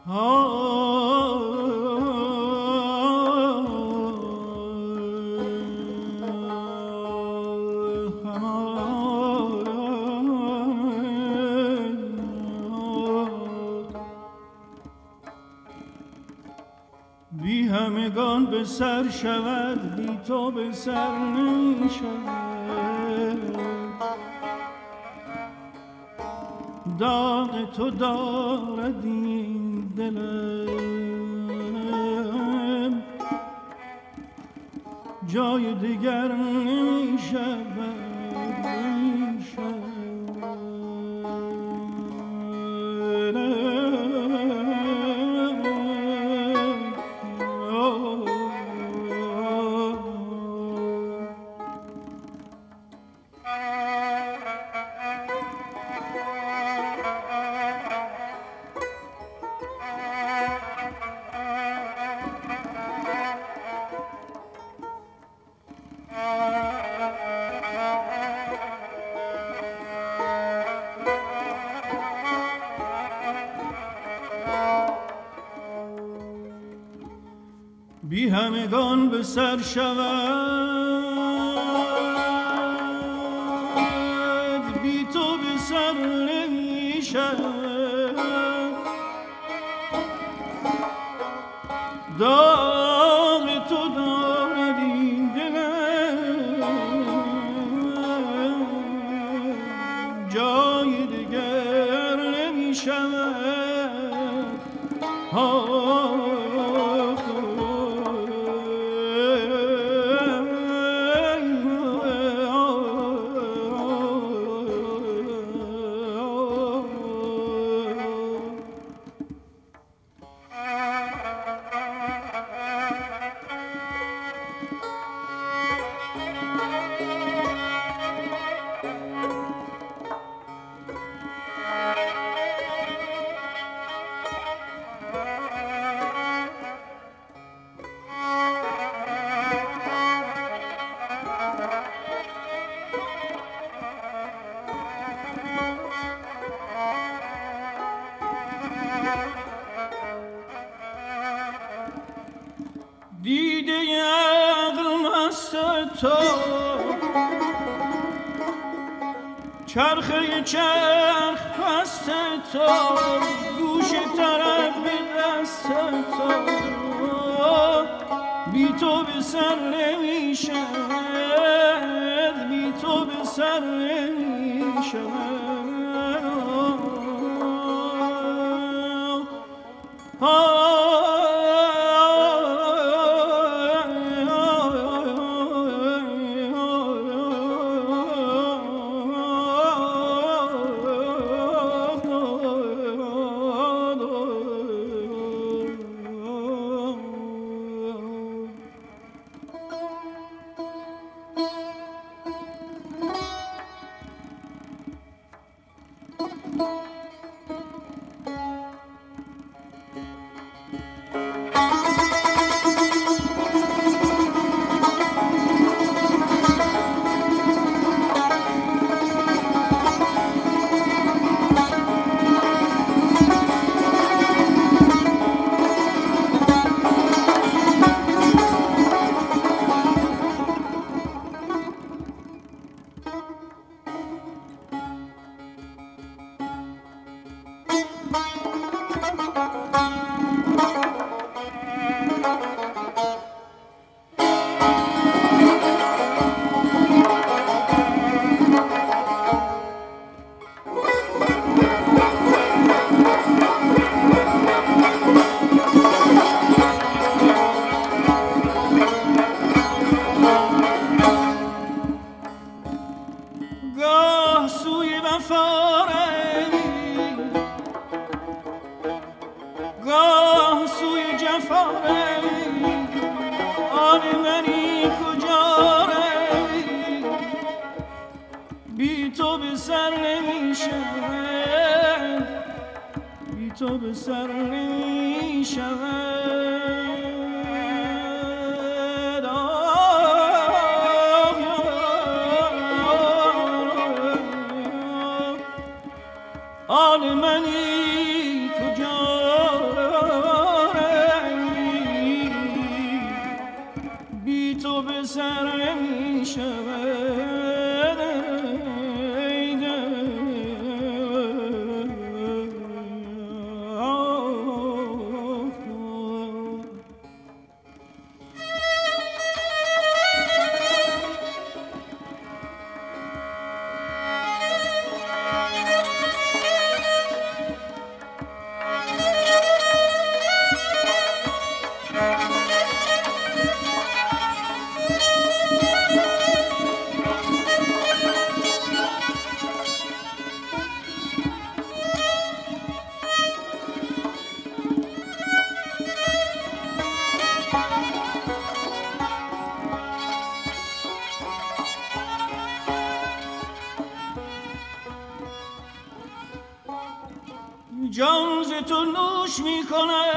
بی همگان به سر شود، بی تو به سر نمی شود. داغ تو دارد این دلم، جای دیگر نمی شود. بی همگان به سر شود، بی تو به سر نمی شود. داغ تو دارد این دلم، جای دیگر نمی شود. دیده عقل مست تو، چرخه چرخ پست تو، گوش طرب به دست تو. بی تو به سر نمی شود، بی تو به سر نمی شود. گاه سوی وفا روی، گاه سوی جفا روی. آن منی کجا روی، بی تو به سر نمی شود، بی تو به سر نمی شود. آن منی کجا جوش میکنه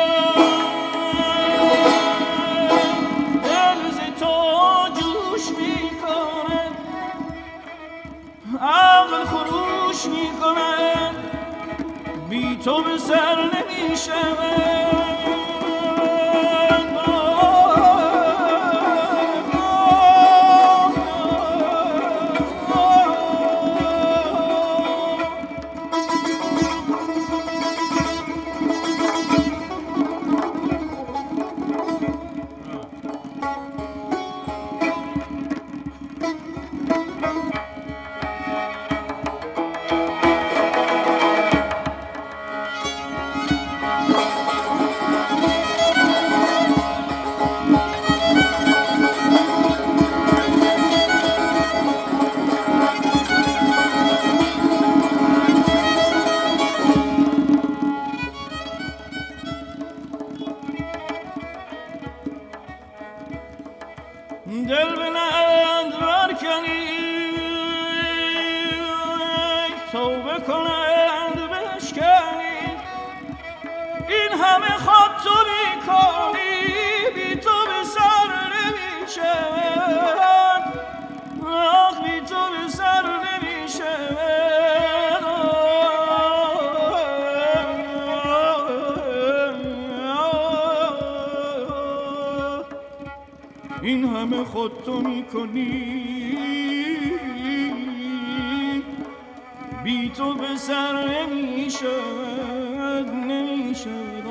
دل ز تو جوش میکنه عقل خروش میکنه بی تو به سر نمیشود دل به نند برکنی توبه کنند بشکنی این همه خود تو میکنی بی تو به سر نمیشود آخ بی تو به سر نمیشود این همه خود تو میکنی بی تو به سر نمیشود نمیشود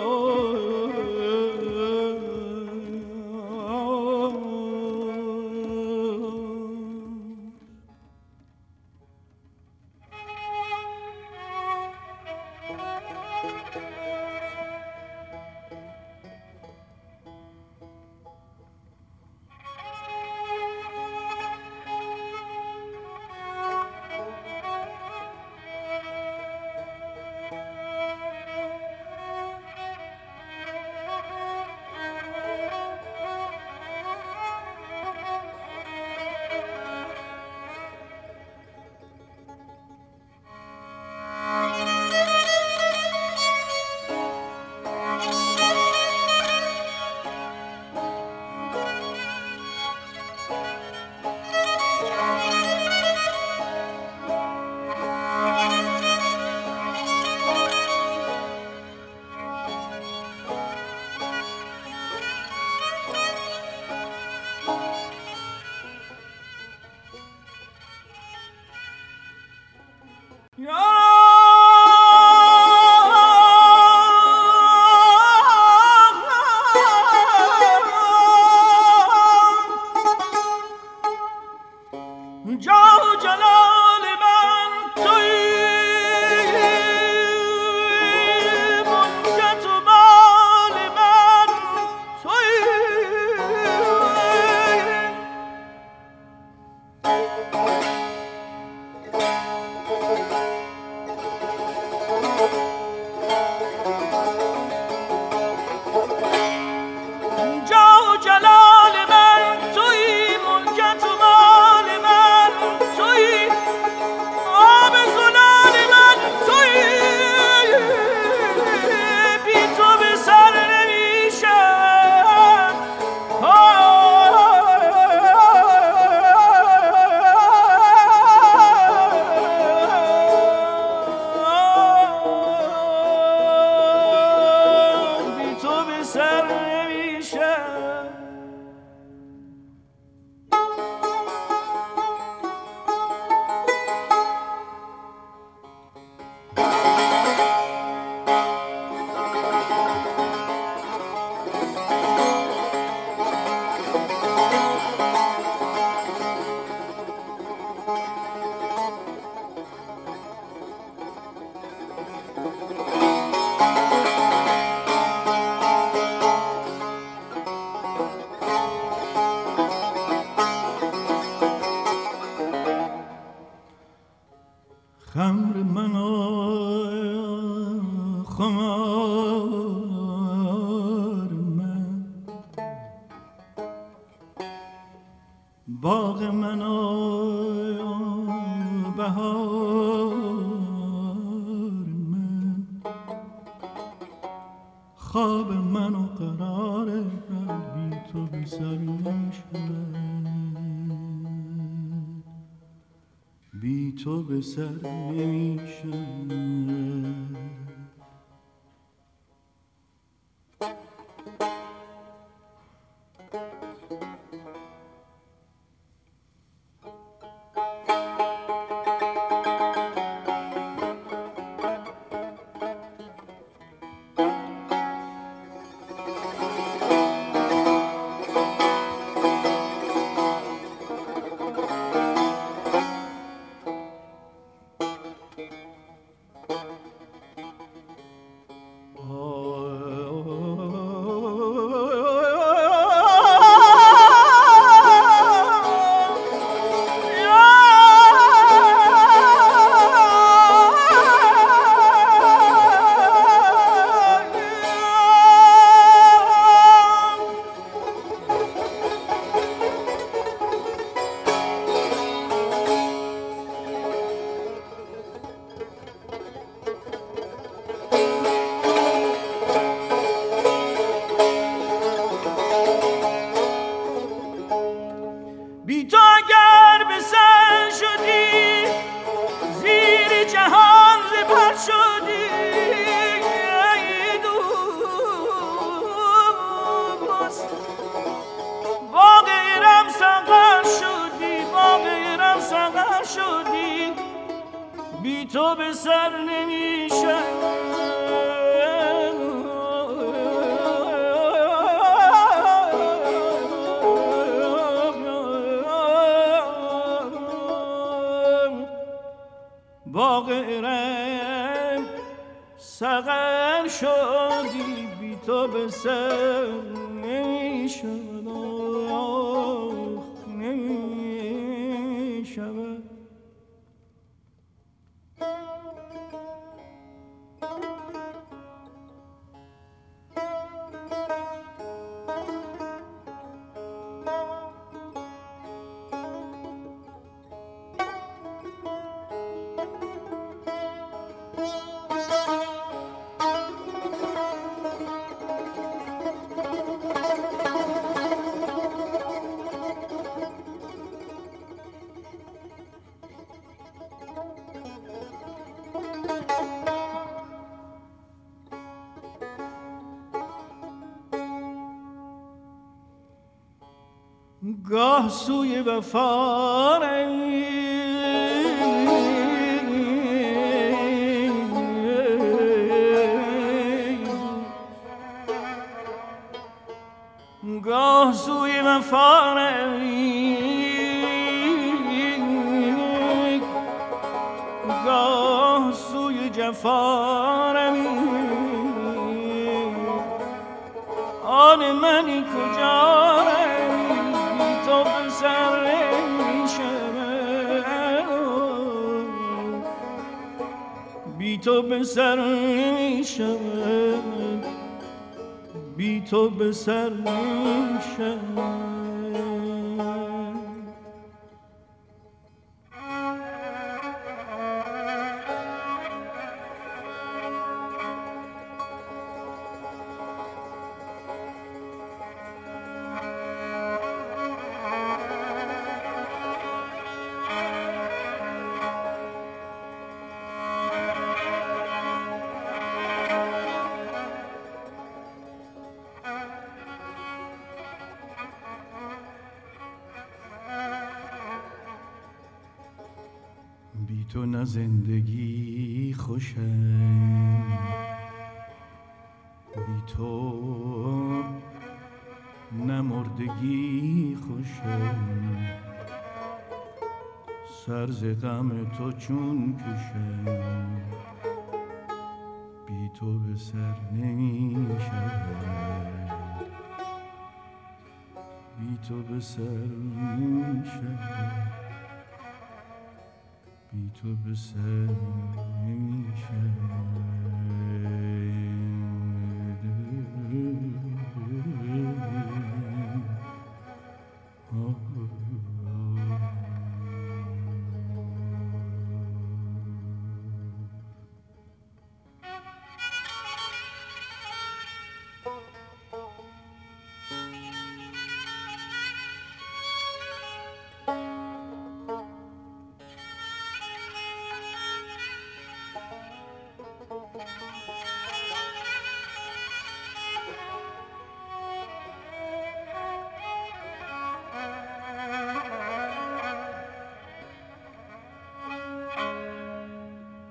خمر من خمار من باغ من بهار من خواب منو قراره بی تو به سر نمیشود، بی تو به سر نمیشود. بی تو به سر نمیشه، باغرم سقر شدی، بی تو به سر نمیشه، نمیشه. گاه سوی وفا گاه سوی وفا گاه سوی جفا آن منی کجا تو به سر نمیشود، بی تو به سر نمیشود، بی تو به سر نمیشود. بی تو نه زندگی خوشم، بی تو نه مردگی خوشم، سر ز غم تو چون کشم، بی تو به سر نمی شود، بی تو به سر نمی شود، بی تو به سر نمی شود.